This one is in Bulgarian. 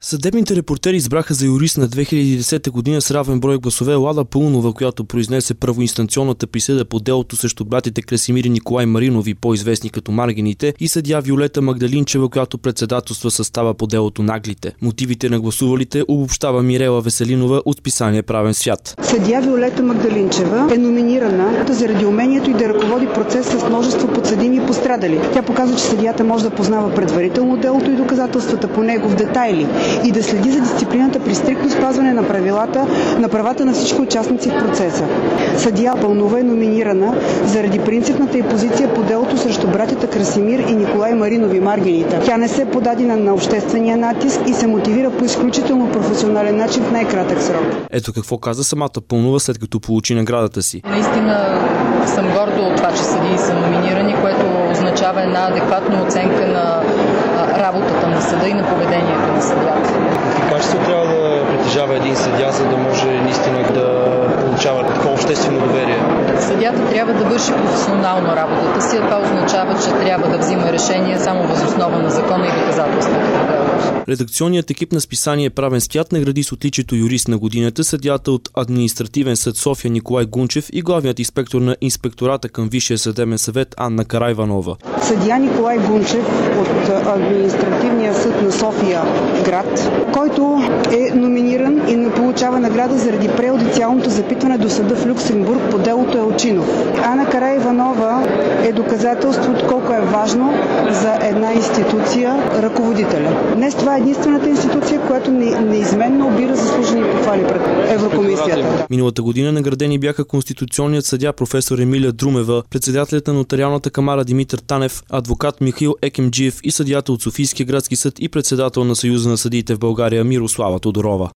Съдебните репортери избраха за юрист на 2010 година с равен брой гласове Лада Паунова, която произнесе първоинстанционната присъда по делото срещу братите Красимир и Николай Маринови, по-известни като Маргините, и съдия Виолета Магдалинчева, която председателства състава по делото Наглите. Мотивите на гласувалите обобщава Мирела Веселинова от списание Правен свят. Съдия Виолета Магдалинчева е номинирана заради умението и да ръководи процес с множество подсъдими и пострадали. Тя показва, че съдията може да познава предварително делото и доказателствата по него в детайли и да следи за дисциплината при стриктно спазване на правата на всички участници в процеса. Съдия Паунова е номинирана заради принципната й позиция по делото срещу братята Красимир и Николай Маринови, Маргините. Тя не се подадена на обществения натиск и се мотивира по изключително професионален начин в най-кратък срок. Ето какво каза самата Паунова, след като получи наградата си. Наистина съм горда от това, че съдии са номинирани, което означава една адекватна оценка на работата на съда и на поведението на съдията. Какви качества трябва да притежава един съдия, за да може наистина да получава такова обществено доверие? Съдията трябва да върши професионално работата си, а това означава, че трябва да взима решения само въз основа на закона и доказателствата. Редакционният екип на списание Правен свят награди с отличието юрист на годината съдията от Административен съд София Николай Гунчев и главният инспектор на Инспектората към Висшия съдебен съвет Анна Карайванова. Съдия Николай Гунчев от Административния съд на София град, който е номиниран и не получава награда заради преюдициалното запитване до съда в Люксембург по делото Елчинов. Анна Карайванова е доказателството колко е важно за една институция ръководителя. Днес това е единствената институция, която неизменно обира заслужени похвали пред Еврокомисията. Миналата година наградени бяха конституционният съдия професор Емилия Друмева, председателят на Нотариалната камара Димитър Танев, адвокат Михаил Екемджиев и съдията от Софийския градски съд и председател на Съюза на съдиите в България Мирослава Тодорова.